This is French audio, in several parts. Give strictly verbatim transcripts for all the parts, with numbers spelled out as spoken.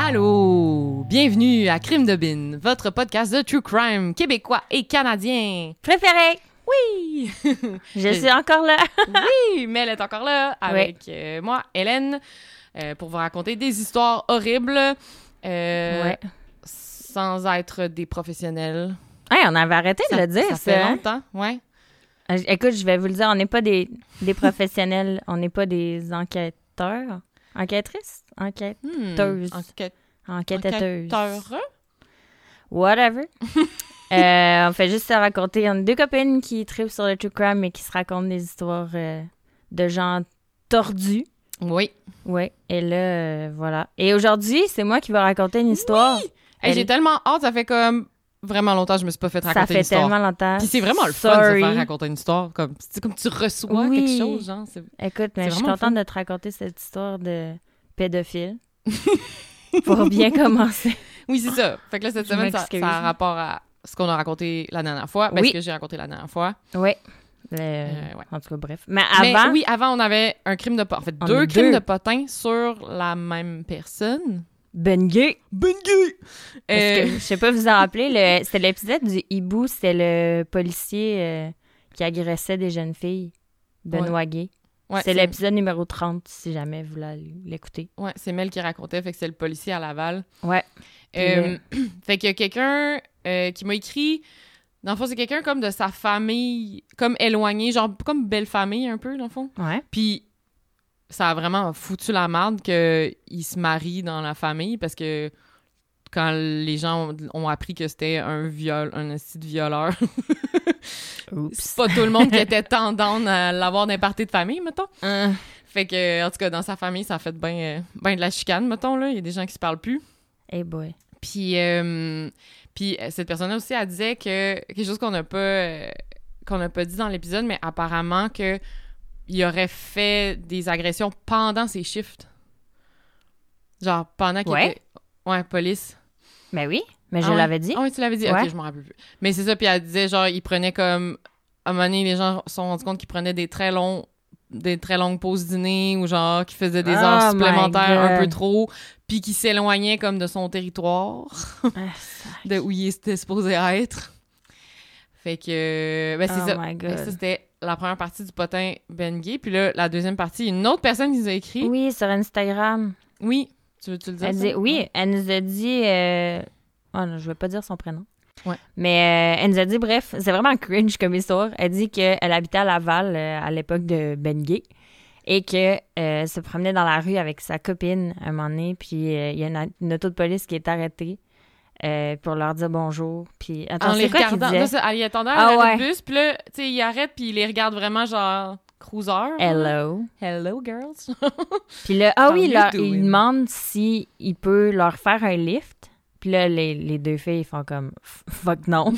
Allô! Bienvenue à Crime de Bin, votre podcast de true crime québécois et canadien. Préféré! Oui! Je suis encore là! Oui! Mais elle est encore là avec oui. euh, moi, Hélène, euh, pour vous raconter des histoires horribles euh, ouais. sans être des professionnels. Hey, on avait arrêté ça, de le dire, ça. Ça fait hein? longtemps, ouais. Euh, écoute, je vais vous le dire, on n'est pas des, des professionnels, on n'est pas des enquêteurs. Enquêtrices? Enquêteuses. Hmm, enquête... Enquêteuses. Enquêteurs? Whatever. euh, on fait juste se raconter. On a deux copines qui tripent sur le true crime et qui se racontent des histoires euh, de gens tordus. Oui. Oui. Et là, euh, voilà. Et aujourd'hui, c'est moi qui vais raconter une histoire. Oui! Hey, j'ai tellement hâte, ça fait comme... Vraiment longtemps, je me suis pas fait raconter une histoire. Ça fait tellement longtemps. Puis c'est vraiment le fun Sorry. de se faire raconter une histoire. Comme, c'est comme tu reçois oui. quelque chose, genre. C'est, Écoute, mais c'est je suis contente de te raconter cette histoire de pédophile. Pour bien commencer. Oui, c'est ça. Fait que là, cette je semaine, ça, ça a rapport à ce qu'on a raconté la dernière fois. Ben, oui. Ce que j'ai raconté la dernière fois. Oui. Le... Euh, ouais. En tout cas, bref. Mais avant... Mais oui, avant, on avait un crime de potin. En fait, deux crimes deux. de potin sur la même personne. Ben gay! Ben gay! Euh... Que, je sais pas, vous vous en rappelez, le, c'était l'épisode du hibou, c'était le policier euh, qui agressait des jeunes filles, Benoît ouais. Gay. Ouais, c'est, c'est l'épisode numéro trente, si jamais vous voulez l'écouter. Ouais, c'est Mel qui racontait, fait que c'est le policier à Laval. Ouais. Euh, le... Fait qu'il y a quelqu'un euh, qui m'a écrit, dans le fond, c'est quelqu'un comme de sa famille, comme éloigné, genre comme belle famille un peu, dans le fond. Ouais. Puis ça a vraiment foutu la merde qu'il se marie dans la famille parce que quand les gens ont, ont appris que c'était un viol, un esti de violeur, c'est pas tout le monde qui était tendance à l'avoir d'un party de famille, mettons. Uh. Fait que, en tout cas, dans sa famille, ça a fait bien euh, ben de la chicane, mettons, là. Il y a des gens qui se parlent plus. Hey boy. Puis, euh, puis cette personne-là aussi, elle disait que quelque chose qu'on n'a pas, euh, qu'on n'a pas dit dans l'épisode, mais apparemment que il aurait fait des agressions pendant ses shifts. Genre, pendant qu'il ouais. était... Ouais, police. Ben oui, mais je ah ouais? l'avais dit. Ah oui, tu l'avais dit? Ouais. OK, je m'en rappelle plus. Mais c'est ça, puis elle disait, genre, il prenait comme... À un moment donné, les gens se sont rendus compte qu'il prenait des très longs... des très longues pauses dîner ou genre qu'il faisait des oh heures supplémentaires un peu trop, puis qu'il s'éloignait comme de son territoire, de où il était supposé être. Fait que... Ben, c'est oh ça. My God. Ben, ça, c'était... la première partie du potin Ben Gay. Puis là, la deuxième partie, une autre personne qui nous a écrit. Oui, sur Instagram. Oui. Tu veux-tu le dire? Elle ça? dit, oui, ouais. Elle nous a dit... Euh... Oh non, je vais pas dire son prénom. Ouais. Mais euh, elle nous a dit, bref, c'est vraiment cringe comme histoire. Elle dit qu'elle habitait à Laval euh, à l'époque de Ben Gay et qu'elle euh, se promenait dans la rue avec sa copine un moment donné. Puis il euh, y a une, une auto de police qui est arrêtée. Euh, pour leur dire bonjour. Puis, attends, en c'est les quoi regardant. qu'il disait? Là, il attendait à ah, l'arrêt ouais. de bus, puis là, tu sais, il arrête, puis il les regarde vraiment genre cruiser. Hello. Hello, girls. Puis là, ah oui, là, il demande si il peut leur faire un lift. Puis là, les, les deux filles, ils font comme fuck non.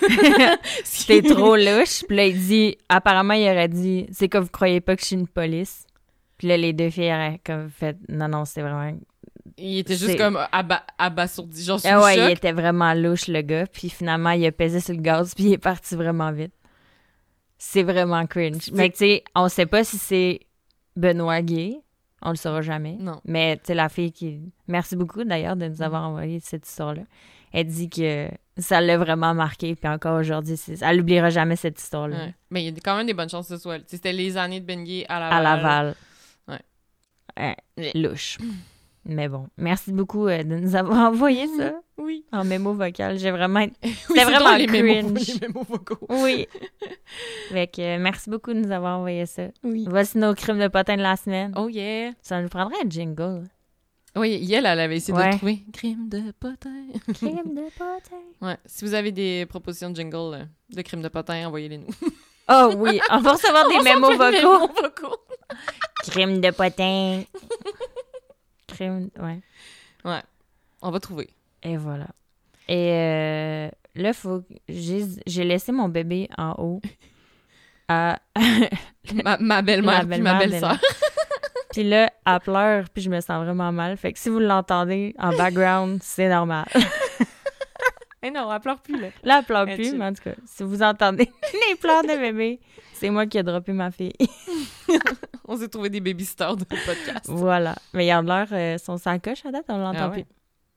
C'était trop louche. Puis là, il dit, apparemment, il aurait dit, c'est que vous croyez pas que je suis une police. Puis là, les deux filles auraient comme fait, non, non, c'est vraiment. Il était juste c'est... comme aba- abasourdi, genre sous ah ouais, choc. Il était vraiment louche, le gars. Puis finalement, il a pesé sur le gaz, puis il est parti vraiment vite. C'est vraiment cringe. C'est... Mais tu sais, on sait pas si c'est Benoît Gay. On le saura jamais. Non. Mais tu sais, la fille qui... Merci beaucoup, d'ailleurs, de nous avoir envoyé cette histoire-là. Elle dit que ça l'a vraiment marqué, puis encore aujourd'hui, c'est... elle n'oubliera jamais cette histoire-là. Ouais. Mais il y a quand même des bonnes chances que ce soit... T'sais, c'était les années de Ben Gay à Laval. À Laval. Ouais. ouais. Louche. Mais bon, merci beaucoup euh, de nous avoir envoyé ça. Oui. En mémo vocal. J'ai vraiment... C'était oui, vraiment les cringe. Mémos, les mémos vocaux. Oui. Fait que euh, merci beaucoup de nous avoir envoyé ça. Oui. Voici nos crimes de potin de la semaine. Oh yeah. Ça nous prendrait un jingle. Oui, Yel, elle avait essayé ouais. de le trouver. Crime de potin. Crime de potin. Ouais. Si vous avez des propositions de jingle euh, de crimes de potin, envoyez-les nous. Oh oui, on va recevoir des mémos vocaux. vocaux. Crime de potin. Crime, ouais. Ouais, on va trouver. Et voilà. Et euh, là, faut que j'ai, j'ai laissé mon bébé en haut à... ma, ma belle-mère puis ma belle-sœur. Puis là, elle pleure, puis je me sens vraiment mal. Fait que si vous l'entendez en background, c'est normal. Mais non, elle pleure plus, là. Là, elle pleure Et plus, tu... mais en tout cas, si vous entendez les pleurs de bébé, c'est moi qui ai droppé ma fille. On s'est trouvé des babysitters de podcast. Voilà. Mais il y en a l'air, euh, son sans coche à date, on l'entend ah ouais. plus.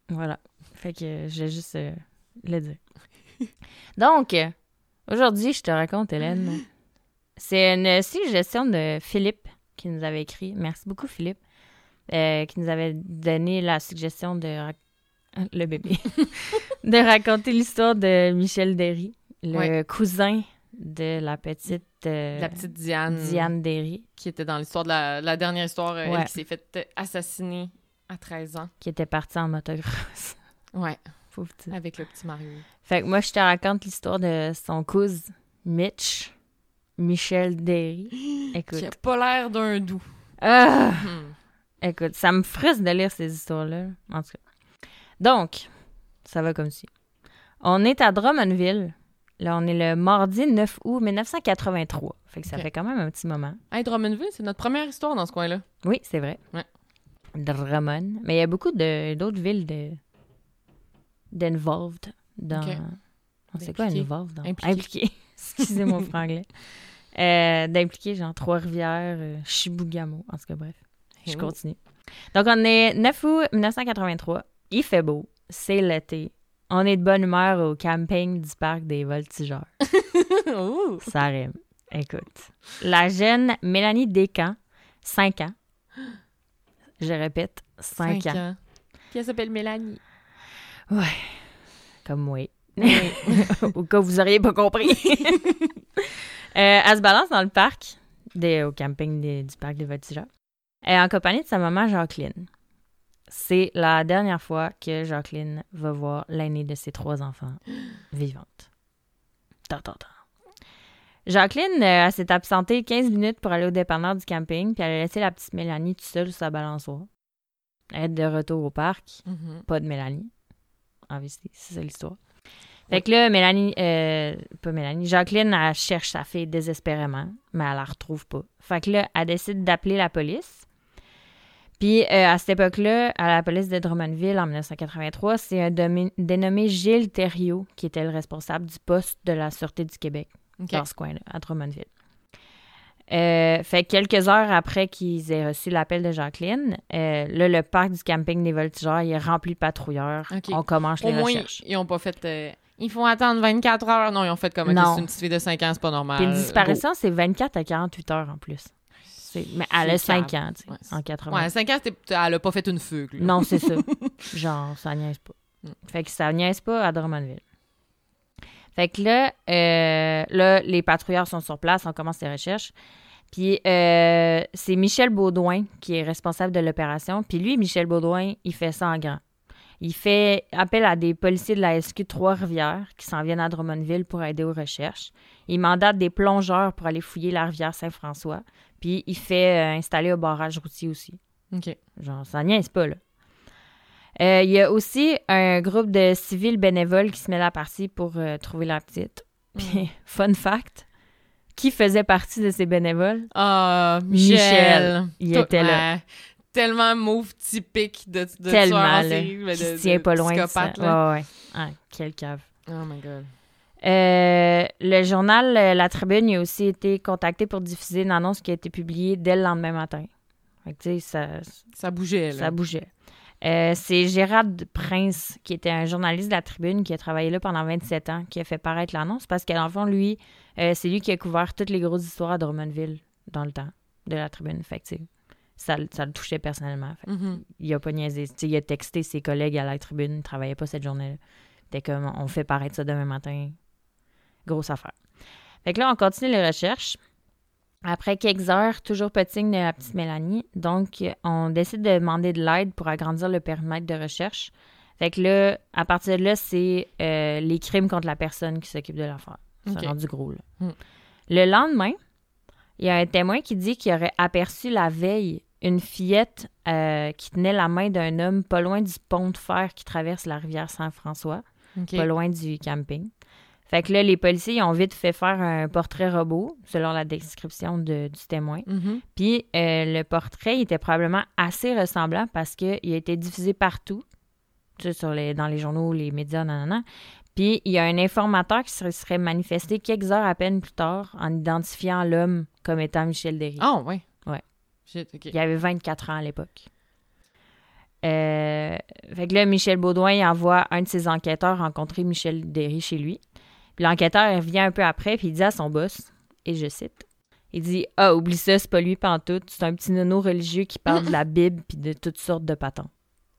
Voilà. Fait que je vais juste euh, le dire. Donc, euh, aujourd'hui, je te raconte, Hélène. C'est une suggestion de Philippe qui nous avait écrit. Merci beaucoup, Philippe. Euh, qui nous avait donné la suggestion de... Rac... Le bébé. de raconter l'histoire de Michel Derry, le ouais. cousin de la petite... Euh, la petite Diane. Diane Derry. Qui était dans l'histoire de la, la dernière histoire, ouais. Elle qui s'est faite assassiner à treize ans. Qui était partie en motocross. Ouais. Pauvre petit. Avec le petit Mario. Fait que moi, je te raconte l'histoire de son cousin Mitch, Michel Derry. Écoute. Qui a pas l'air d'un doux. Ah! Hmm. Écoute, ça me frustre de lire ces histoires-là. En tout cas. Donc, ça va comme ci. On est à Drummondville. Là, on est le mardi neuf août dix-neuf cent quatre-vingt-trois. Fait que ça okay. fait quand même un petit moment. Hey, Drummondville, c'est notre première histoire dans ce coin-là. Oui, c'est vrai. Ouais. Drummond. Mais il y a beaucoup de, d'autres villes de, d'involved dans... Okay. C'est quoi involved? Dans... Impliqué. Impliqué. Excusez mon franglais. Euh, d'impliquer, genre Trois-Rivières, euh, Chibougamau. En tout cas, bref. Je hey continue. Oh. Donc, on est neuf août dix-neuf cent quatre-vingt-trois. Il fait beau. C'est l'été. On est de bonne humeur au camping du parc des Voltigeurs. Ça rime. Écoute. La jeune Mélanie Descamps, cinq ans. Je répète, cinq ans. ans. Qui s'appelle Mélanie. Ouais. Comme moi. Oui. Au cas où vous n'auriez pas compris. euh, elle se balance dans le parc, des, au camping des, du parc des Voltigeurs. Elle est en compagnie de sa maman Jacqueline. C'est la dernière fois que Jacqueline va voir l'aîné de ses trois enfants vivante. Tant, tant, tant. Jacqueline, euh, elle s'est absentée quinze minutes pour aller au dépanneur du camping, puis elle a laissé la petite Mélanie toute seule sur sa balançoire. Elle est de retour au parc. Mm-hmm. Pas de Mélanie. En vérité, c'est ça l'histoire. Fait que là, Mélanie, euh, pas Mélanie, Jacqueline, elle cherche sa fille désespérément, mais elle la retrouve pas. Fait que là, elle décide d'appeler la police. Puis, euh, à cette époque-là, à la police de Drummondville, en dix-neuf cent quatre-vingt-trois, c'est un domi- dénommé Gilles Thériault qui était le responsable du poste de la Sûreté du Québec, okay. dans ce coin-là, à Drummondville. Euh, fait que quelques heures après qu'ils aient reçu l'appel de Jacqueline, euh, là, le parc du camping des Voltigeurs, il est rempli de patrouilleurs. Okay. On commence les Au recherches. Moins, ils n'ont pas fait... Euh, ils font attendre vingt-quatre heures. Non, ils ont fait comme... Okay, c'est une petite fille de cinq ans, c'est pas normal. Puis une disparition, Go. C'est vingt-quatre à quarante-huit heures en plus. C'est... Mais elle a cinq ans, tu sais, ouais, en quatre-vingts. Ouais, cinq ans, elle a pas fait une fugue. Là. Non, c'est ça. Genre, ça niaise pas. Mm. Fait que ça niaise pas à Drummondville. Fait que là, euh, là, les patrouilleurs sont sur place, on commence les recherches. Puis euh, c'est Michel Baudouin qui est responsable de l'opération. Puis lui, Michel Baudouin, il fait ça en grand. Il fait appel à des policiers de la S Q Trois-Rivières qui s'en viennent à Drummondville pour aider aux recherches. Il mandate des plongeurs pour aller fouiller la rivière Saint-François. Puis il fait euh, installer un barrage routier aussi. OK. Genre, ça niaise pas, là. Euh, il y a aussi un groupe de civils bénévoles qui se met à la partie pour euh, trouver la petite. Puis, mm. fun fact, qui faisait partie de ces bénévoles? Ah, uh, Michel. Michel. Il Tout, était là. Euh, tellement mauve typique de, de tellement, tueur en là. série. De, de, tient pas loin de ça. Là. Ouais, ouais. Ah, quel cave. Oh my God. Euh, le journal La Tribune a aussi été contacté pour diffuser une annonce qui a été publiée dès le lendemain matin. Fait que, tu sais, ça... Ça bougeait, là. Ça bougeait. Euh, c'est Gérard Prince, qui était un journaliste de La Tribune, qui a travaillé là pendant vingt-sept ans, qui a fait paraître l'annonce, parce qu'en fond, lui, euh, c'est lui qui a couvert toutes les grosses histoires à Drummondville dans le temps de La Tribune. Fait que, ça, ça le touchait personnellement. Fait mm-hmm. Il a pas niaisé. T'sais, il a texté ses collègues à La Tribune, il ne travaillait pas cette journée-là. C'était comme, on fait paraître ça demain matin. Grosse affaire. Fait que là, on continue les recherches. Après quelques heures, toujours pas de signe de la petite Mélanie. Donc, on décide de demander de l'aide pour agrandir le périmètre de recherche. Fait que là, à partir de là, c'est euh, les crimes contre la personne qui s'occupe de l'affaire. C'est okay. rendu gros, là. Mm. Le lendemain, il y a un témoin qui dit qu'il aurait aperçu la veille une fillette euh, qui tenait la main d'un homme pas loin du pont de fer qui traverse la rivière Saint-François, okay. pas loin du camping. Fait que là, les policiers ils ont vite fait faire un portrait robot, selon la description de, du témoin. Mm-hmm. Puis euh, le portrait il était probablement assez ressemblant parce qu'il a été diffusé partout, tu sais, sur les, dans les journaux, les médias, nanana. Puis il y a un informateur qui se serait manifesté quelques heures à peine plus tard en identifiant l'homme comme étant Michel Derry. Ah, oh, oui. Ouais. Shit, OK. Il avait vingt-quatre ans à l'époque. Euh, fait que là, Michel Baudouin, il envoie un de ses enquêteurs rencontrer Michel Derry chez lui. Puis l'enquêteur, il revient un peu après, puis il dit à son boss, et je cite, il dit « Ah, oublie ça, c'est pas lui pantoute, c'est un petit nono religieux qui parle de la Bible puis de toutes sortes de patons. »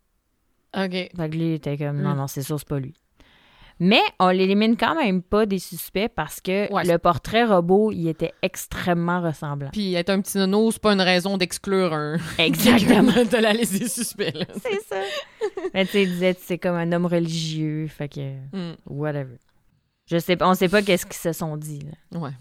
OK. Fait que lui, il était comme « Mm. Non, non, c'est sûr, c'est pas lui. » Mais on l'élimine quand même pas des suspects parce que Ouais, le c'est- portrait robot, il était extrêmement ressemblant. Puis être un petit nono, c'est pas une raison d'exclure un... Exactement. de la liste des suspects, là. C'est ça. Mais tu sais, il disait c'est comme un homme religieux, fait que Mm. whatever. Je sais pas, on sait pas qu'est-ce qu'ils se sont dit. Là. Ouais.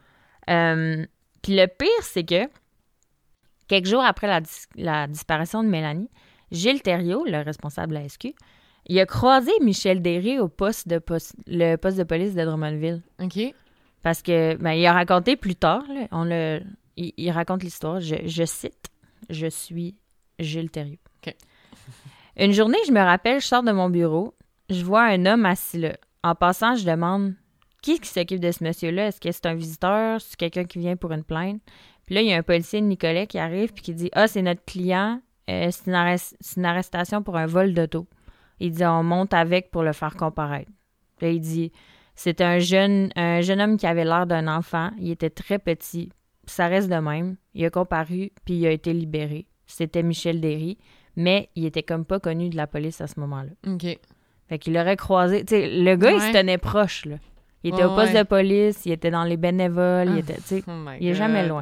Euh, Puis le pire, c'est que quelques jours après la, dis- la disparition de Mélanie, Gilles Thériault, le responsable de la S Q, il a croisé Michel Derry au poste de pos- le poste de police de Drummondville. OK. Parce que ben, il a raconté plus tard, là, on le, il, il raconte l'histoire, je, je cite, « Je suis Gilles Thériault. OK. Une journée, je me rappelle, je sors de mon bureau, je vois un homme assis là. En passant, je demande qui qui s'occupe de ce monsieur-là? Est-ce que c'est un visiteur? C'est quelqu'un qui vient pour une plainte? Puis là, il y a un policier, Nicolas, qui arrive puis qui dit « Ah, c'est notre client, euh, c'est, une arrest- c'est une arrestation pour un vol d'auto. » Il dit « On monte avec pour le faire comparaître. » Là, il dit « C'était un jeune, un jeune homme qui avait l'air d'un enfant. Il était très petit. Ça reste de même. Il a comparu puis il a été libéré. C'était Michel Derry, mais il était comme pas connu de la police à ce moment-là. » OK. Fait qu'il l'aurait croisé. Tu sais, le gars, il Ouais. se tenait proche, là. Il était Ouais, au poste ouais. de police, il était dans les bénévoles, il Ah. était, tu sais, Oh my il est God. jamais loin.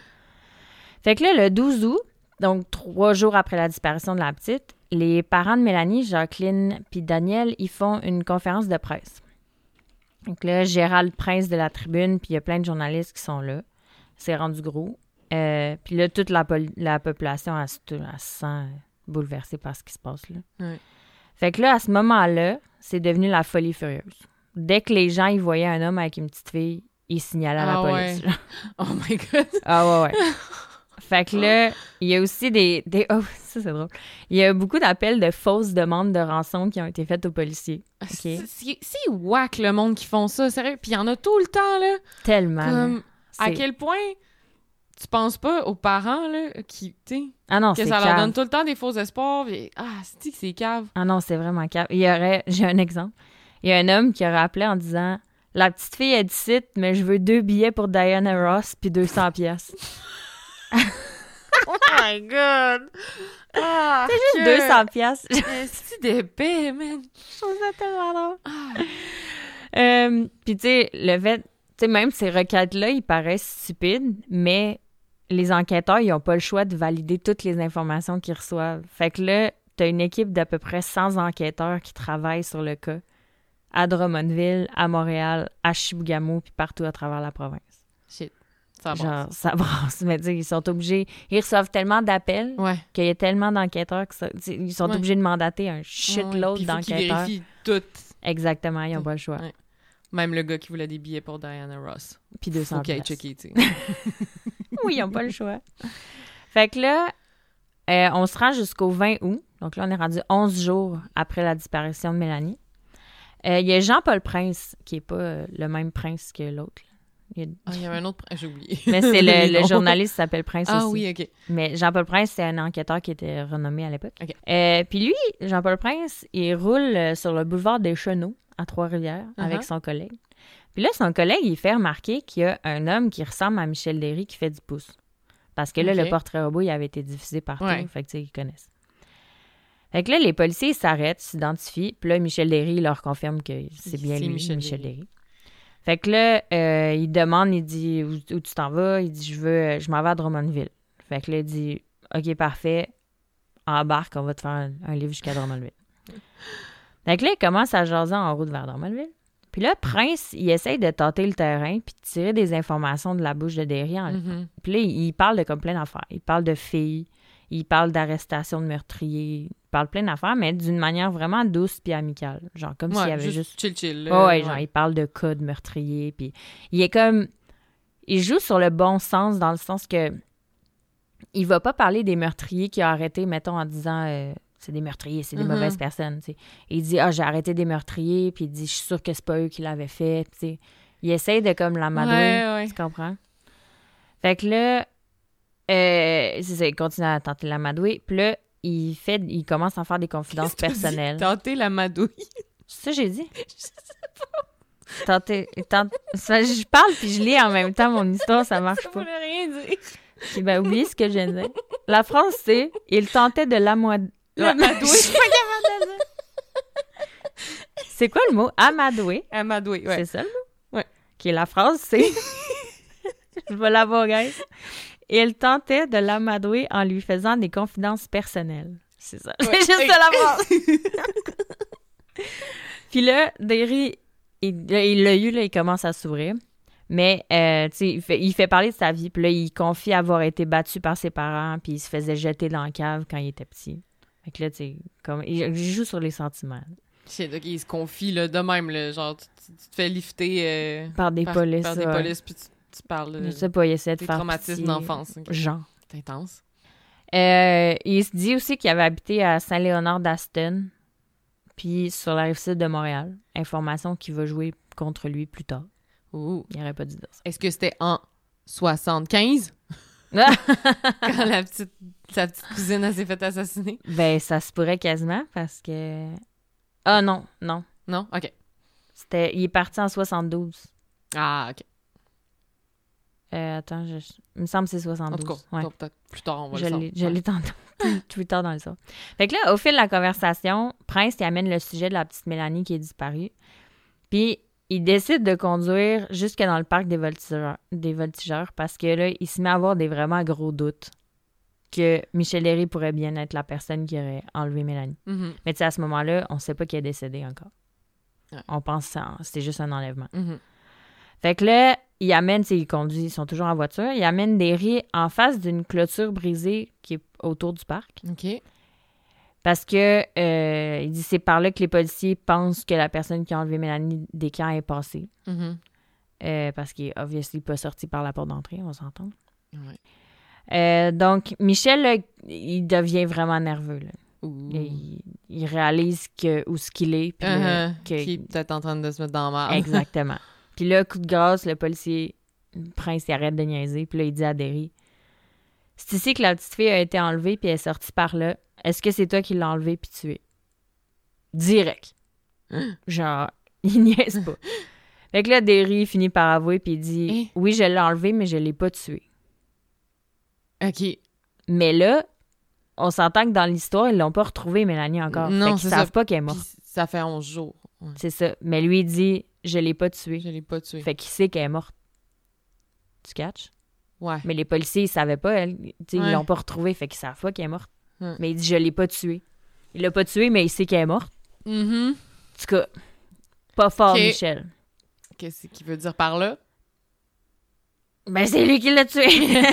Fait que là, le douze août, donc trois jours après la disparition de la petite, les parents de Mélanie, Jacqueline puis Daniel, ils font une conférence de presse. Donc là, Gérald Prince de la Tribune, puis il y a plein de journalistes qui sont là. C'est rendu gros. Euh, puis là, toute la, pol- la population, elle, se- elle se sent bouleversée par ce qui se passe là. Ouais. Fait que là, à ce moment-là, c'est devenu la folie furieuse. Dès que les gens ils voyaient un homme avec une petite fille, ils signalaient à la Ah police. ouais. Oh my God. Ah ouais, ouais. Fait que là, il y a aussi des... des oh, ça, c'est drôle. Il y a beaucoup d'appels de fausses demandes de rançon qui ont été faites aux policiers. OK? C'est, c'est, c'est whack, le monde qui font ça, sérieux. Puis il y en a tout le temps, là. Tellement. Comme, à C'est- quel point tu penses pas aux parents, là, qui, tu sais, Ah non, que c'est ça leur cave. donne tout le temps des faux espoirs. Pis, ah, c'est que c'est cave. Ah non, c'est vraiment cave. Il y aurait... J'ai un exemple. Il y a un homme qui aurait appelé en disant « La petite fille est d'ici, mais je veux deux billets pour Diana Ross puis deux cents piastres. » Oh my God! Ah! Juste deux cents piastres. C'est d'épais, man! Je trouve ça tellement drôle. Euh, Puis, tu sais, le fait, tu sais, même ces requêtes-là, ils paraissent stupides, mais les enquêteurs, ils n'ont pas le choix de valider toutes les informations qu'ils reçoivent. Fait que là, tu as une équipe d'à peu près cent enquêteurs qui travaillent sur le cas à Drummondville, à Montréal, à Chibougamau, puis partout à travers la province. Shit. Ça brasse. Genre, ça brasse. Mais tu sais, ils sont obligés... Ils reçoivent tellement d'appels Ouais. qu'il y a tellement d'enquêteurs qu'ils sont Ouais. obligés de mandater un Ouais, shitload puis il faut qu'ils d'enquêteurs. vérifient tout. Exactement, ils n'ont pas le choix. Ouais. Même le gars qui voulait des billets pour Diana Ross. Puis deux Faut cents qu'il aille piastres. checker, tu sais. Oui, ils n'ont pas le choix. Fait que là, euh, on se rend jusqu'au vingt août. Donc là, on est rendu onze jours après la disparition de Mélanie. Euh, Il y a Jean-Paul Prince, qui n'est pas euh, le même prince que l'autre. Il y a- Ah, il y avait un autre... J'ai oublié. Mais c'est Les le, le noms. journaliste qui s'appelle Prince Ah aussi. oui, OK. Mais Jean-Paul Prince, c'est un enquêteur qui était renommé à l'époque. OK. Euh, Puis lui, Jean-Paul Prince, il roule euh, sur le boulevard des Chenaux, à Trois-Rivières, Uh-huh. avec son collègue. Puis là, son collègue, il fait remarquer qu'il y a un homme qui ressemble à Michel Derry qui fait du pouce. Parce que là, OK. le portrait robot, il avait été diffusé partout. Ouais. Fait que, tu sais, ils connaissent. Fait que là, les policiers, ils s'arrêtent, s'identifient. Puis là, Michel Derry, il leur confirme que c'est bien C'est lui, Michel Michel, Derry. Derry. Fait que là, euh, il demande, il dit où, où tu t'en vas? Il dit je veux, je m'en vais à Drummondville. Fait que là, il dit OK, parfait, embarque, on va te faire un, un livre jusqu'à Drummondville. Fait que là, il commence à jaser en route vers Drummondville. Puis là, Prince, il essaye de tâter le terrain puis de tirer des informations de la bouche de Derry. En... Mhm. Puis là, il parle de comme plein d'affaires. Il parle de filles, il parle d'arrestation de meurtriers, il parle plein d'affaires, mais d'une manière vraiment douce puis amicale. Genre comme s'il y Ouais, avait juste... juste chill-chill. Ouais, ouais, genre, il parle de cas de meurtriers, puis il est comme... Il joue sur le bon sens, dans le sens que il va pas parler des meurtriers qu'il a arrêtés, mettons, en disant... euh, c'est des meurtriers, c'est des Mhm. mauvaises personnes, tu sais. Il dit « Ah, j'ai arrêté des meurtriers », puis il dit « Je suis sûr que c'est pas eux qui l'avaient fait », tu sais. Il essaye de comme l'amadouer, Ouais, ouais. tu comprends? Fait que là, euh, c'est ça, il continue à tenter l'amadouer. Puis là, il, fait, il commence à faire des confidences personnelles. Tenter l'amadouille. C'est ça que j'ai dit? Je sais pas. Tenter... Tenter ça, je parle puis je lis en même temps mon histoire, ça marche ça pas. Ça voulait rien dire. Okay, ben, oubliez ce que je viens de dire. La phrase, c'est « Il tentait de l'amadouer. » L'amadouer. Je suis pas capable de dire. C'est quoi le mot? Amadouer. Amadouer, ouais. C'est ça le mot? Ouais. OK, la phrase, c'est... je vais l'avoir, guys. Il tentait de l'amadouer en lui faisant des confidences personnelles. C'est ça. Ouais. C'est juste hey. Ça la phrase. Puis là, Derry, il, il l'a eu, là, il commence à s'ouvrir. Mais, euh, tu sais, il fait, il fait parler de sa vie. Puis là, il confie avoir été battu par ses parents. Puis il se faisait jeter dans la cave quand il était petit. Fait que là, tu sais, comme, il, il joue sur les sentiments. Shit, OK, il se confie, là, de même, là. Genre, tu, tu te fais lifter... Euh, par des par, polices. Par des ouais. polices, puis tu, tu parles... Euh, je sais pas, il essaie de des faire traumatismes d'enfance. Okay. Genre. C'est intense. Euh, il se dit aussi qu'il avait habité à Saint-Léonard d'Aston, puis sur la rive sud de Montréal. Information qui va jouer contre lui plus tard. Ouh. Il n'aurait pas dû dire ça. Est-ce que c'était en soixante-quinze? Quand la petite, sa petite cousine elle s'est fait assassiner? Ben, ça se pourrait quasiment parce que... Ah non, non. Non? OK. C'était... Il est parti en soixante-douze. Ah, OK. Euh, attends, je... il me semble que c'est soixante-douze. En tout cas, ouais. peut-être plus tard, on va je le l'ai, savoir. Je l'ai tantôt, plus, plus tard dans le soir. Fait que là, au fil de la conversation, Prince, il amène le sujet de la petite Mélanie qui est disparue. Puis, il décide de conduire jusque dans le parc des voltigeurs, des voltigeurs parce que là, il se met à avoir des vraiment gros doutes que Michel Derry pourrait bien être la personne qui aurait enlevé Mélanie. Mm-hmm. Mais tu sais, à ce moment-là, on sait pas qu'il est décédé encore. Ouais. On pense que c'était juste un enlèvement. Mm-hmm. Fait que là, il amène, tu sais, ils conduisent, ils sont toujours en voiture, il amène Derry en face d'une clôture brisée qui est autour du parc. OK. Parce que, euh, il dit, c'est par là que les policiers pensent que la personne qui a enlevé Mélanie Descamps est passée. Mm-hmm. Euh, parce qu'il est obviously pas sorti par la porte d'entrée, on s'entend. Ouais. Euh, donc, Michel, là, il devient vraiment nerveux. Là. Il, il réalise que, où ce qu'il est. Puis là, uh-huh. que, Qui est peut-être en train de se mettre dans la merde. Exactement. Puis là, coup de grâce, le policier, le prince, il arrête de niaiser. Puis là, il dit à Derry, c'est ici que la petite fille a été enlevée puis elle est sortie par là. Est-ce que c'est toi qui l'as enlevée puis tuée? Direct. Genre, il niaise pas. Fait que là, Derry finit par avouer puis il dit, hein? oui, je l'ai enlevée, mais je l'ai pas tuée. OK. Mais là, on s'entend que dans l'histoire, ils l'ont pas retrouvée, Mélanie, encore. Non, fait qu'ils savent ça. Pas qu'elle est morte. Puis ça fait onze jours. Ouais. C'est ça. Mais lui, il dit, je l'ai pas tuée. Je l'ai pas tuée. Fait qu'il sait qu'elle est morte. Tu catches? Ouais. Mais les policiers, ils savaient pas. Elle, ouais. Ils l'ont pas retrouvée, fait qu'ils savent pas qu'elle est morte. Ouais. Mais il dit, je l'ai pas tuée. Il l'a pas tuée, mais il sait qu'elle est morte. Mm-hmm. En tout cas, pas fort, okay. Michel. Qu'est-ce qu'il veut dire par là? Ben, c'est lui qui l'a tué.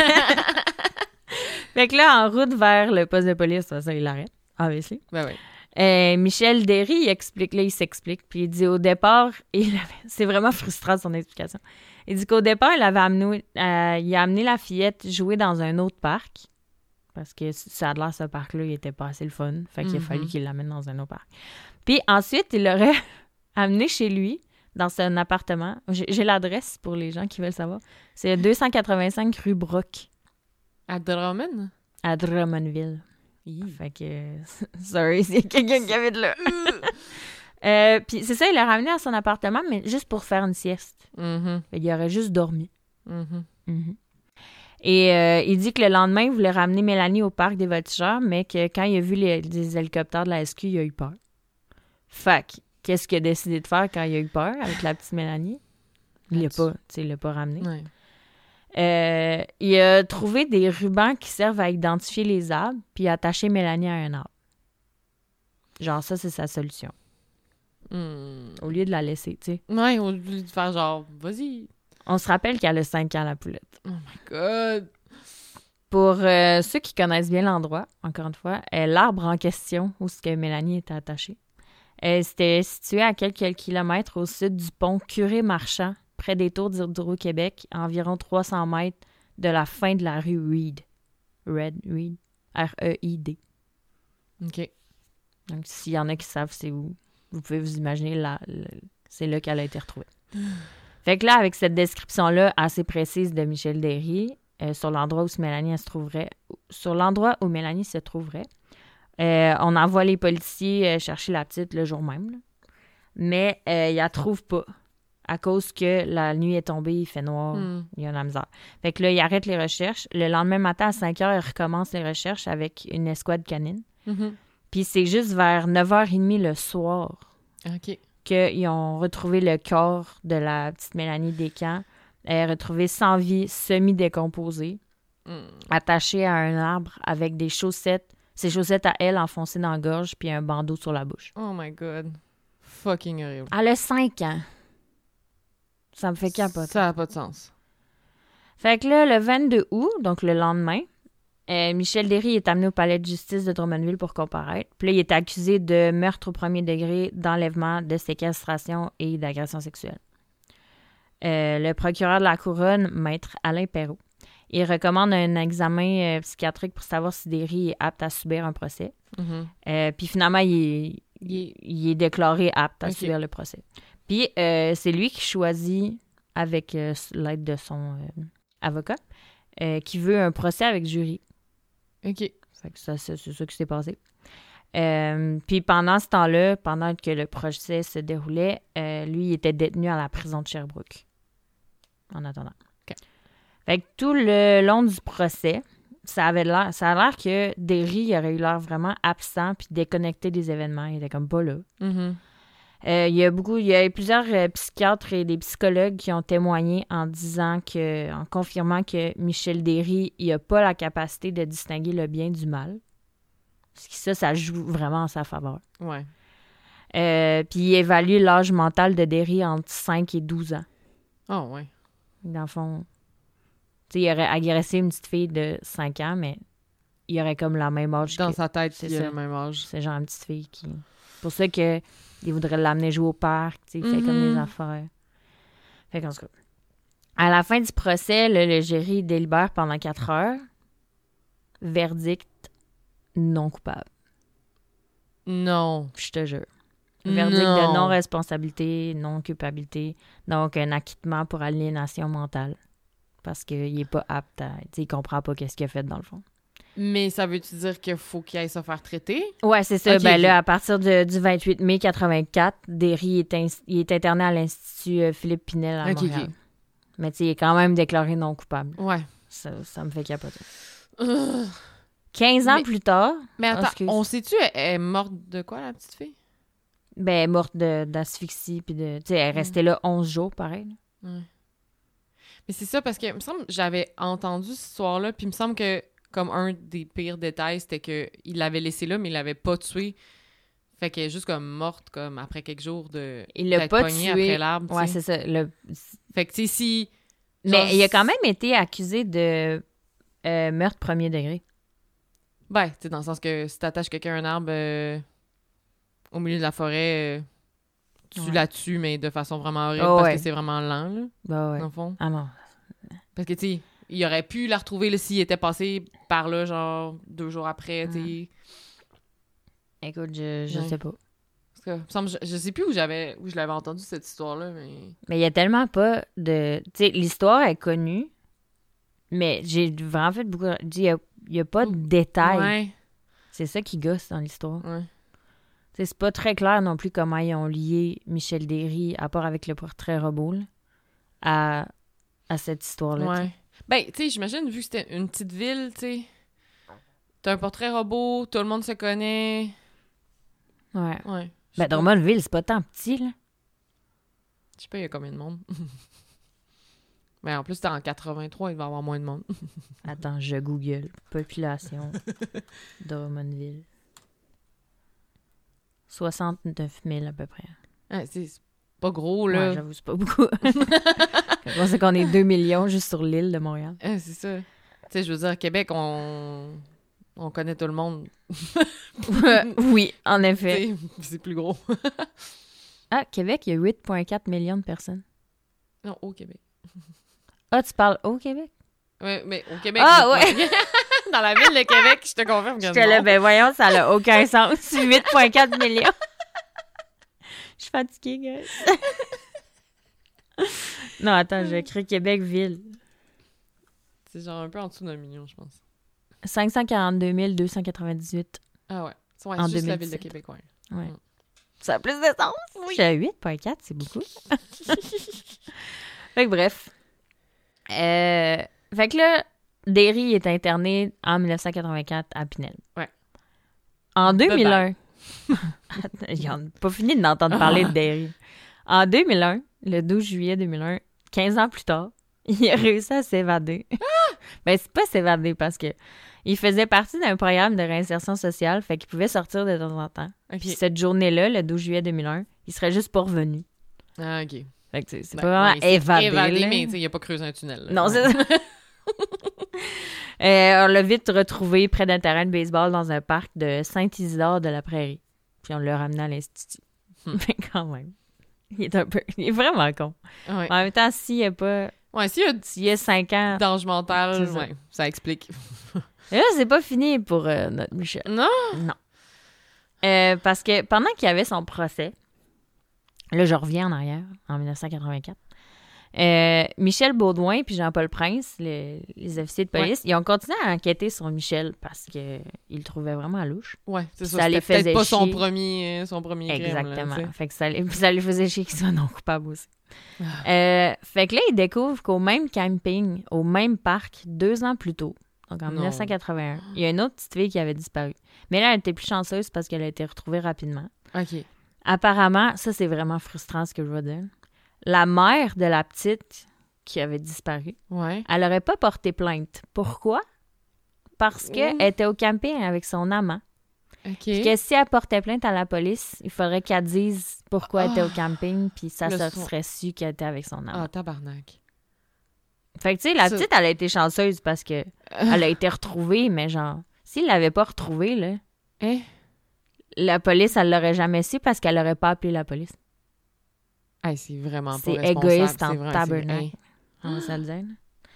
Fait que là, en route vers le poste de police, ça, il l'arrête, obviously. Ben oui. Euh, Michel Derry, il explique, là, il s'explique. Puis il dit au départ, il avait, c'est vraiment frustrant son explication. Il dit qu'au départ, il avait amené, euh, il a amené la fillette jouer dans un autre parc. Parce que ça a l'air, ce parc-là, il était pas assez le fun. Fait qu'il mm-hmm. a fallu qu'il l'amène dans un autre parc. Puis ensuite, il l'aurait amené chez lui, dans son appartement. J'ai, j'ai l'adresse pour les gens qui veulent savoir. C'est deux cent quatre-vingt-cinq rue Brock. À Drummond? À Drummondville. Mmh. Fait que... Sorry, c'est quelqu'un qui avait de là. euh, Puis c'est ça, il l'a ramené à son appartement, mais juste pour faire une sieste. Mm-hmm. Fait qu'il aurait juste dormi. Mm-hmm. Mm-hmm. Et euh, il dit que le lendemain, il voulait ramener Mélanie au parc des voltigeurs, mais que quand il a vu les, les hélicoptères de la S Q, il a eu peur. Fait que, qu'est-ce qu'il a décidé de faire quand il a eu peur avec la petite Mélanie? Il l'a pas, tu sais, il l'a pas ramené. Ouais. Euh, il a trouvé des rubans qui servent à identifier les arbres puis attacher Mélanie à un arbre. Genre, ça, c'est sa solution. Mm. Au lieu de la laisser, tu sais. Ouais, au lieu de faire genre, vas-y. On se rappelle qu'elle a cinq ans, la poulette. Oh my God! Pour euh, ceux qui connaissent bien l'endroit, encore une fois, euh, l'arbre en question où ce que Mélanie était attachée, euh, c'était situé à quelques kilomètres au sud du pont Curé-Marchand, près des tours d'Hydro-Québec, à environ trois cents mètres de la fin de la rue Reed. Red, Reed. R E I D. OK. Donc, s'il y en a qui savent c'est où, vous pouvez vous imaginer, là, là, c'est là qu'elle a été retrouvée. Fait que là, avec cette description-là assez précise de Michel Derry, euh, sur l'endroit où Mélanie elle se trouverait, sur l'endroit où Mélanie se trouverait, Euh, on envoie les policiers euh, chercher la petite le jour même. Là. Mais euh, ils la trouvent pas. À cause que la nuit est tombée, il fait noir, Mm. il y a de la misère. Fait que là, ils arrêtent les recherches. Le lendemain matin, à cinq heures, ils recommencent les recherches avec une escouade canine. Mm-hmm. Puis c'est juste vers neuf heures trente le soir OK. qu'ils ont retrouvé le corps de la petite Mélanie Descamps. Elle est retrouvée sans vie, semi-décomposée, Mm. attachée à un arbre avec des chaussettes, ses chaussettes à elle enfoncées dans la gorge puis un bandeau sur la bouche. Oh my God. Fucking horrible. Elle a cinq ans. Ça me fait capoter. Ça n'a pas de sens. Fait que là, le vingt-deux août, donc le lendemain, euh, Michel Derry est amené au palais de justice de Drummondville pour comparaître. Puis là, il est accusé de meurtre au premier degré, d'enlèvement, de séquestration et d'agression sexuelle. Euh, le procureur de la Couronne, maître Alain Perrault, il recommande un examen euh, psychiatrique pour savoir si Derry est apte à subir un procès. Mm-hmm. Euh, puis finalement, il est, il, il est déclaré apte à Ok. subir le procès. Puis euh, c'est lui qui choisit, avec euh, l'aide de son euh, avocat, euh, qui veut un procès avec jury. OK. Fait que ça, c'est, c'est ça qui s'est passé. Euh, puis pendant ce temps-là, pendant que le procès se déroulait, euh, lui, il était détenu à la prison de Sherbrooke. En attendant. OK. Fait que tout le long du procès, ça avait l'air, ça a l'air que Derry il aurait eu l'air vraiment absent puis déconnecté des événements. Il était comme pas là. Mm-hmm. Euh, il y a beaucoup, il y a plusieurs euh, psychiatres et des psychologues qui ont témoigné en disant que, en confirmant que Michel Derry, il a pas la capacité de distinguer le bien du mal. Parce que ça, ça joue vraiment en sa faveur. Ouais. Euh, puis il évalue l'âge mental de Derry entre cinq et douze ans. Oh, ouais. Dans le fond, tu sais, il aurait agressé une petite fille de cinq ans, mais il aurait comme la même âge Dans que... sa tête, c'est il a ça. le même âge. C'est genre une petite fille qui... C'est pour ça que il voudrait l'amener jouer au parc, tu sais, il fait comme Mhm. des affaires. Fait qu'en tout cas, à la fin du procès, là, le jury délibère pendant quatre heures. Verdict non coupable. Non. Je te jure. Verdict Non. de non-responsabilité, non-culpabilité. Donc, un acquittement pour aliénation mentale. Parce qu'il est pas apte à... Tu sais, il comprend pas qu'est-ce qu'il a fait, dans le fond. Mais ça veut-tu dire qu'il faut qu'il aille se faire traiter? Ouais, c'est ça. Ok, Ben ok. là, à partir de- du vingt-huit mai quatre-vingt-quatre, Derry est, ins- il est interné à l'Institut euh, Philippe Pinel à Ok, Montréal. ok. Mais tu sais, il est quand même déclaré non coupable. Ouais. Ça, ça me fait capoter. Ugh. quinze ans Mais- plus tard, Mais attends, excuse. on sait-tu, elle elle est morte de quoi, la petite fille? ben, elle est morte de- d'asphyxie. Puis de, tu sais, elle est Mm. restée là onze jours, pareil. là. Ouais. Mais c'est ça, parce que, il me semble, j'avais entendu cette histoire-là, puis il me semble que, comme un des pires détails, c'était qu'il l'avait laissée là, mais il l'avait pas tuée. Fait qu'elle est juste comme morte, comme après quelques jours de... Il l'a d'être pas pognée tuée. après l'arbre, tu Ouais, sais. c'est ça. Le- Fait que, tu sais, si... Mais genre, il a quand même été accusé de euh, meurtre premier degré. Ben, tu sais, dans le sens que si t'attaches quelqu'un à un arbre euh, au milieu de la forêt, euh, tu Ouais. la tues, mais de façon vraiment horrible, Oh, parce ouais. que c'est vraiment lent, là, Bah ouais. dans le fond. Ah non. Parce que, tu sais, il aurait pu la retrouver là, s'il était passé par là, genre, deux jours après, tu sais. Écoute, je, je Ouais. sais pas. Parce que, il me semble, je, je sais plus où j'avais où je l'avais entendu, cette histoire-là, mais... Mais il y a tellement pas de... Tu sais, l'histoire est connue, mais j'ai vraiment fait beaucoup... Il y a, il y a pas de détails. Ouais, C'est ça qui gosse dans l'histoire. ouais. Tu sais, c'est pas très clair non plus comment ils ont lié Michel Derry, à part avec le portrait robot, là, à, à cette histoire-là. Ouais. Ben, tu sais, j'imagine, vu que c'était une petite ville, tu sais, t'as un portrait robot, tout le monde se connaît. tu sais. Ouais. Ouais. Je Ben, sais pas. Drummondville, c'est pas tant petit, là. Je sais pas, il y a combien de monde. Mais en plus, t'es en quatre-vingt-trois, il va y avoir moins de monde. Attends, je google. Population Drummondville. soixante-neuf mille à peu près. Ah, c'est c'est pas gros, là. Ouais, j'avoue, c'est pas beaucoup. Je sais qu'on est deux millions juste sur l'île de Montréal. Ah, c'est ça. Tu sais, je veux dire, Québec, on... on connaît tout le monde. Oui, en effet. Tu sais, c'est plus gros. Ah, Québec, il y a huit virgule quatre millions de personnes. Non, au Québec. Ah, tu parles au Québec? Ouais, mais au Québec. Ah, huit point- Dans la ville de Québec, je te confirme que J'étais là, non. ben voyons, ça n'a aucun sens. huit virgule quatre millions. Je suis fatiguée, guys. Non, attends, j'ai écrit Québec-Ville. C'est genre un peu en dessous d'un million, je pense. cinq cent quarante-deux mille deux cent quatre-vingt-dix-huit. Ah ouais. Ouais, en juste deux mille dix-sept. la ville de Québec, ouais. Ouais. Mm. Ça a plus de sens. Oui. J'ai huit virgule quatre, c'est beaucoup. Fait que bref. Euh, fait que là, Derry est interné en dix-neuf cent quatre-vingt-quatre à Pinel. Ouais. En deux mille un... Bye Ils n'ont pas fini d'entendre parler de Derry. En deux mille un, le douze juillet deux mille un, quinze ans plus tard, il a réussi à s'évader. Ben, c'est pas s'évader parce que il faisait partie d'un programme de réinsertion sociale, fait qu'il pouvait sortir de temps en temps. OK. Puis cette journée-là, le douze juillet deux mille un, il serait juste pas revenu. Ah, OK. Fait que c'est Ben, pas vraiment ouais, c'est évadé. évadé, là. mais tu sais, il a pas creusé un tunnel. Là. Non, c'est ça. euh, on l'a vite retrouvé près d'un terrain de baseball dans un parc de Saint-Isidore de la Prairie. Puis on l'a ramené à l'Institut. Hmm. Mais quand même, il est un peu... Il est vraiment con. Ouais, En même temps, s'il n'y a pas... ouais s'il y a S'il y a cinq ans... d'ange mental, C'est ça. ouais, ça explique. Et là, c'est pas fini pour euh, notre Michel. Non? Non. Euh, parce que pendant qu'il y avait son procès, là, je reviens en arrière, en dix-neuf cent quatre-vingt-quatre, euh, Michel Baudouin puis Jean-Paul Prince, le- les officiers de police, ils ont continué à enquêter sur Michel parce qu'ils le trouvaient vraiment louche. Ouais, c'est ça. Ça les C'était peut-être faisait pas son chier. premier, son premier crime. là, Exactement. tu sais. Fait que ça, les, ça les faisait chier qu'ils soient non coupables aussi. Ah. Euh, fait que là, ils découvrent qu'au même camping, au même parc, deux ans plus tôt, donc en Non. dix-neuf cent quatre-vingt-un, il y a une autre petite fille qui avait disparu. Mais là, elle était plus chanceuse parce qu'elle a été retrouvée rapidement. OK. Apparemment, ça, c'est vraiment frustrant ce que je veux dire. La mère de la petite qui avait disparu, Ouais. elle n'aurait pas porté plainte. Pourquoi? Parce qu'elle Mmh. était au camping avec son amant. OK. Puis que si elle portait plainte à la police, il faudrait qu'elle dise pourquoi elle était au camping, puis ça Le se son- serait su qu'elle était avec son amant. Ah, tabarnak. Fait que, tu sais, la Ça- petite, elle a été chanceuse parce que elle a été retrouvée, mais genre, s'il l'avait pas retrouvée, là, Hein? la police, elle l'aurait jamais su parce qu'elle aurait pas appelé la police. Hey, c'est vraiment pas C'est responsable. égoïste en c'est vrai, tabernacle. c'est- hey. On va se le dire, là.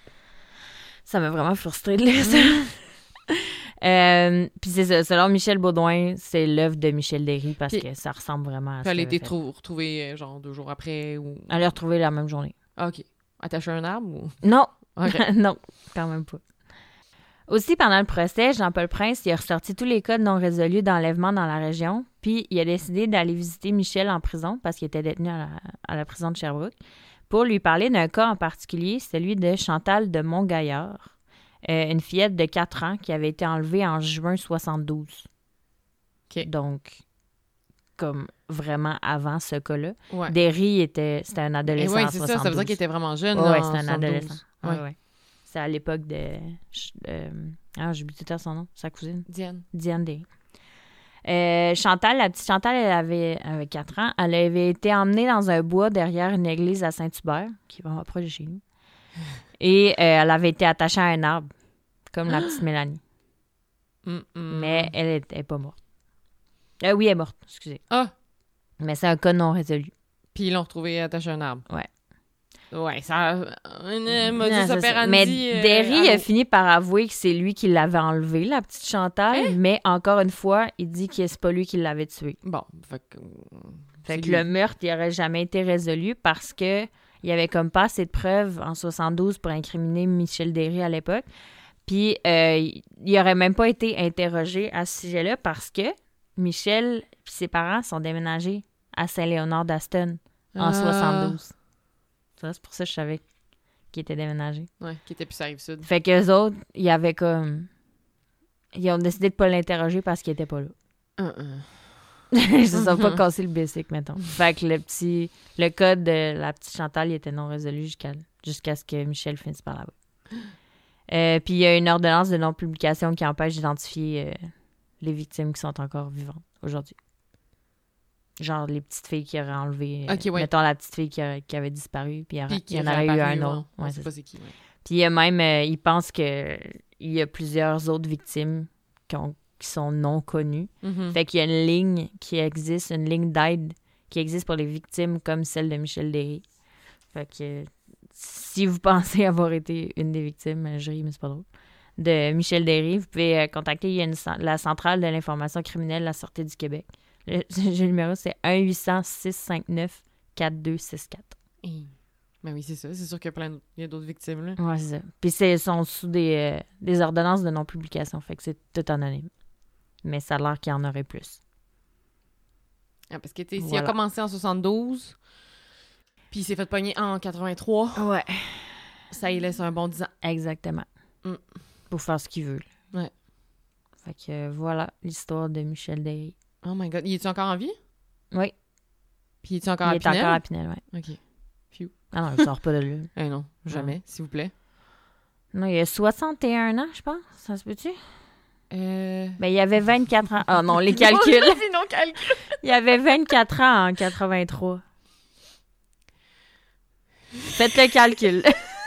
Ça m'a vraiment frustrée de lire ça. Euh, puis c'est ça, selon Michel Baudouin, c'est l'œuvre de Michel Derry parce Puis- que ça ressemble vraiment à Puis ce elle a qu'elle été avait fait. trou- retrouvée, euh, genre, deux jours après ou... Elle l'a retrouvée la même journée. Ah, OK. Attachée à un arbre ou... Non, OK. non, quand même pas. Aussi, pendant le procès, Jean-Paul Prince il a ressorti tous les cas non résolus d'enlèvement dans la région, puis il a décidé d'aller visiter Michel en prison parce qu'il était détenu à la, à la prison de Sherbrooke pour lui parler d'un cas en particulier, celui de Chantal de Montgaillard, euh, une fillette de quatre ans qui avait été enlevée en juin soixante-douze. OK. Donc, comme vraiment avant ce cas-là. Ouais. Derry était, c'était un Et adolescent ouais, en c'est soixante-douze. ça. Ça veut dire qu'il était vraiment jeune. Ouais, en c'était un soixante-douze. adolescent. Ouais, Ouais. ouais. C'est à l'époque de... Euh, ah, j'ai oublié tout à son nom, sa cousine. Diane. Diane Derry. Euh, Chantal, la petite Chantal, elle avait, avait quatre ans. Elle avait été emmenée dans un bois derrière une église à Saint-Hubert, qui est vraiment proche de chez nous. Et euh, elle avait été attachée à un arbre, comme la petite Mélanie. Mm, mm. Mais elle n'est pas morte. Euh, oui, elle est morte, excusez. Ah! Mais c'est un cas non résolu. Puis ils l'ont retrouvée attachée à un arbre. Ouais. Ouais, ça... Une Non, modus c'est ça. operandi... Mais euh, Derry à a l'eau. fini par avouer que c'est lui qui l'avait enlevée, la petite Chantal. Hein? Mais encore une fois, il dit que c'est pas lui qui l'avait tuée. Bon, fait que... Fait c'est que lui. le meurtre, il aurait jamais été résolu parce que il y avait comme pas assez de preuves en soixante-douze pour incriminer Michel Derry à l'époque. Puis euh, il aurait même pas été interrogé à ce sujet-là parce que Michel et ses parents sont déménagés à Saint-Léonard d'Aston en Ah. soixante-douze. Ça, c'est pour ça que je savais qu'il était déménagé. Ouais, qui était plus à Rive-Sud. Fait qu'eux autres, il y avait comme... Ils ont décidé de pas l'interroger parce qu'il était pas là. Uh -uh. Ils se sont pas cassé le basic, mettons. Fait que le petit... Le cas de la petite Chantal, il était non résolu jusqu'à jusqu'à ce que Michel finisse par là-bas. Euh, puis il y a une ordonnance de non-publication qui empêche d'identifier euh, les victimes qui sont encore vivantes aujourd'hui. Genre les petites filles qui auraient enlevé... euh, Ok, ouais. Mettons la petite fille qui, a- qui avait disparu, puis il y, aurait- Puis qui il y en est aurait eu réapparu, un ouais. autre. On Ouais, sait c'est pas ça. c'est qui, ouais. Puis il y a même... euh, il pense que il y a plusieurs autres victimes qui, ont- qui sont non connues. Mhm. Fait qu'il y a une ligne qui existe, une ligne d'aide qui existe pour les victimes comme celle de Michel Derry. Fait que si vous pensez avoir été une des victimes, je ris, mais c'est pas drôle, de Michel Derry, vous pouvez euh, contacter il y a une cen- la centrale de l'information criminelle de la Sûreté du Québec. Le, le numéro, c'est un huit cents, six cinq neuf, quatre deux six quatre. Hey. Ben oui, c'est ça. C'est sûr qu'il y a plein d- il y a d'autres victimes, là. Ouais, c'est ça. Puis c'est sont sous des, euh, des ordonnances de non-publication, fait que c'est tout anonyme. Mais ça a l'air qu'il y en aurait plus. Ah, parce que, tu sais, s'il Voilà. a commencé en soixante-douze, puis il s'est fait pogner en quatre-vingt-trois, Ouais. ça y laisse un bon dix ans. Exactement. Mm. Pour faire ce qu'il veut. Là. Ouais. Fait que euh, voilà l'histoire de Michel Derry. Oh my God. Il est-tu encore en vie? Oui. Puis il est-tu encore Il à est Pinel? encore à Pinel, ouais. OK. Ah non, il sort pas de là. Eh non, jamais, s'il vous plaît. Non, il a soixante et un ans, je pense. Ça se peut-tu? Euh... Ben, il avait vingt-quatre ans. Ah non, les calculs. Sinon, calcul. Il avait vingt-quatre ans en quatre-vingt-trois. Faites le calcul.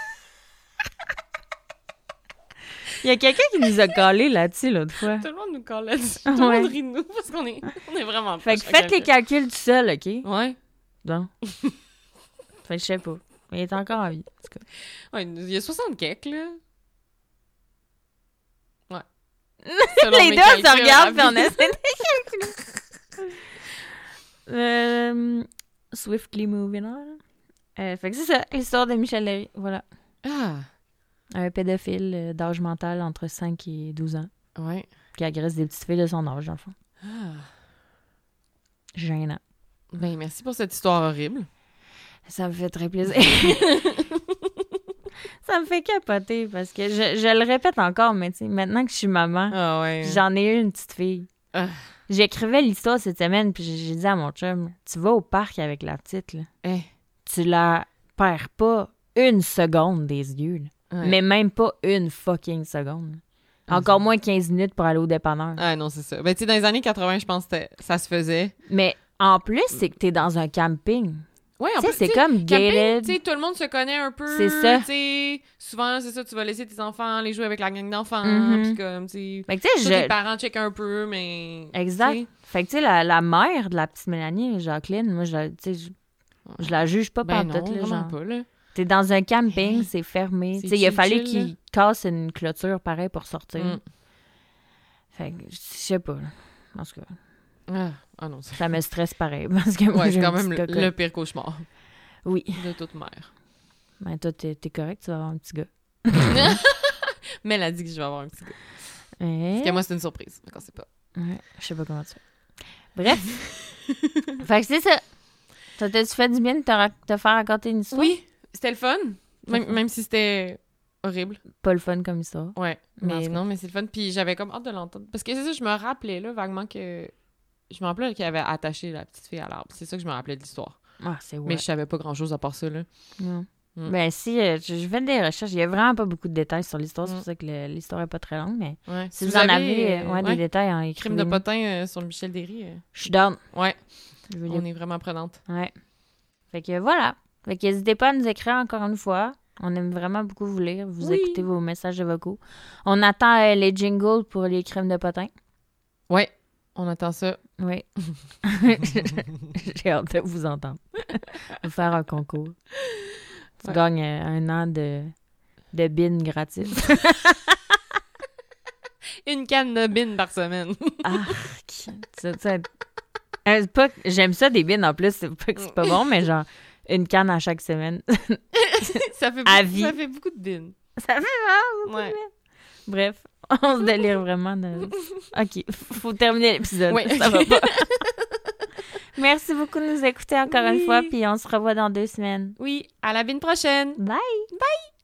Il y a quelqu'un qui nous a collé là-dessus l'autre fois. Tout le monde nous colle là-dessus. Tout le Ouais. monde rit de nous parce qu'on est, on est vraiment Fait que proches en faites les calcul. calculs tout seul, OK? Ouais. Non. Fait que je sais pas. Mais il est encore en vie. en tout cas. Ouais, il y a soixante quelques, là. Ouais. Les deux, on se regarde puis on essaie de calculer. euh, Swiftly moving on. Euh, fait que c'est ça, l'histoire de Michel Derry. Voilà. Ah, Un pédophile euh, d'âge mental entre cinq et douze ans ouais. qui agresse des petites filles de son âge, dans le fond. Ah. Gênant. Ben, merci pour cette histoire horrible. Ça me fait très plaisir. Ça me fait capoter parce que je, je le répète encore, mais tu sais, maintenant que je suis maman, Ah ouais. j'en ai eu une petite fille. Ah. J'écrivais l'histoire cette semaine, puis j'ai j'ai dit à mon chum, tu vas au parc avec la petite, là. Eh. Tu la perds pas une seconde des yeux, là. Ouais. Mais même pas une fucking seconde. là. Ah, Encore ça- moins quinze minutes pour aller au dépanneur. Ah non, c'est ça. Ben, tu sais, dans les années quatre-vingts, je pense que c'était- ça se faisait. Mais en plus, c'est que t'es dans un camping. Ouais, en Tu sais, plus, c'est tu sais, comme camping, gated. tu sais, tout le monde se connaît un peu. C'est ça. Tu sais, souvent, c'est ça, tu vas laisser tes enfants aller jouer avec la gang d'enfants. Mhm. Puis comme, tu sais, Fait que tu tous sais, les je... parents checkent un peu, mais... Exact. tu sais, Fait que tu sais, la, la mère de la petite Mélanie, Jacqueline, moi, je la, tu sais, je, je la juge pas Ben par non, tout, là, vraiment genre. pas, là. T'es dans un camping, Hey, c'est fermé. c'est Tu sais, il a chill, fallu chill, qu'il là. casse une clôture pareil pour sortir. Mm. Fait que je sais pas. là. En tout cas, Ah, ah non, c'est... ça me stresse pareil parce que moi, Ouais, j'ai c'est une quand même petite le, cocotte. le pire cauchemar Oui. de toute mère. Ben toi, t'es, t'es correct, tu vas avoir un petit gars. Mais elle a dit que je vais avoir un petit gars. Eh? Parce que moi, c'est une surprise. Donc, on sait pas. Ouais, je sais pas comment tu fais. Bref. Fait que c'est ça. Toi, t'as-tu fait du bien de te, ra- te faire raconter une histoire? Oui, c'était le fun. Même, fun. même si c'était horrible. Pas le fun comme histoire. Ouais. Mais Mais- non, mais c'est le fun. Puis j'avais comme hâte de l'entendre. Parce que c'est ça, je me rappelais, là, vaguement que... Je me rappelais qu'il avait attaché la petite fille à l'arbre. C'est ça que je me rappelais de l'histoire. Ah, c'est ouais. Mais je savais pas grand-chose à part ça, là. Non. Mm. Ben si, euh, je, je fais des recherches. Il y a vraiment pas beaucoup de détails sur l'histoire. C'est Mm. pour ça que le- l'histoire est pas très longue. Mais Ouais. si, vous, en avez euh, ouais, des ouais, détails, en crime écrivez de potin euh, sur Michel Derry. euh. Je suis down. Ouais, Je veux on dire. est vraiment prenante. Ouais. Fait que voilà. Fait que n'hésitez pas à nous écrire encore une fois. On aime vraiment beaucoup vous lire, vous Oui. écouter vos messages vocaux. On attend euh, les jingles pour les crimes de potin. Ouais, on attend ça. Oui. J'ai hâte de vous entendre. Vous faire un concours. Tu Ouais. gagnes euh, un an de, de bin gratis. Une canne de bine par semaine. Ah, ça, ça- Euh, c'est pas que- j'aime ça des bins en plus, c'est pas que c'est pas bon, mais genre une canne à chaque semaine. ça, fait À beaucoup, vie. ça fait beaucoup de bines. Ça fait vraiment beaucoup Ouais. de bien. Bref, on se délire vraiment de... OK, faut terminer l'épisode. Ouais, Ça ok. va pas. Merci beaucoup de nous écouter encore une Oui. fois, puis on se revoit dans deux semaines. Oui, à la bine prochaine. Bye! Bye!